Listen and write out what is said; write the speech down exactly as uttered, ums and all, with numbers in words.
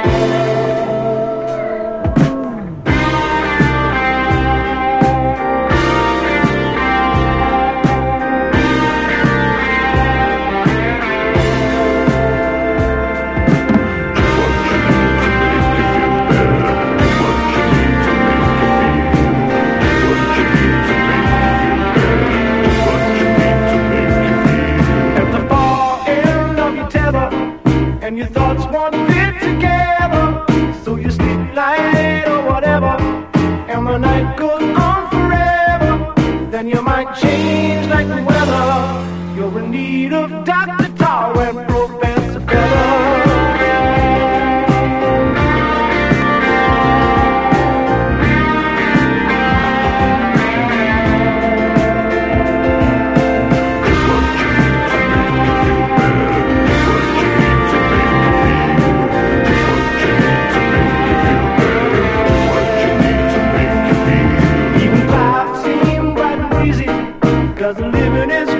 And your thoughts won't fit together, so you sleep light or whatever, and the night goes on forever. Then you might change like the weather. You're in need of Doctor Tar and Professor Feather. Cause living is